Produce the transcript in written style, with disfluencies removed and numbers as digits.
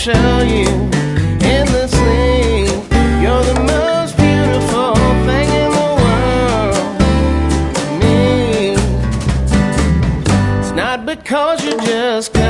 show you endlessly. You're the most beautiful thing in the world to me. It's not because you're just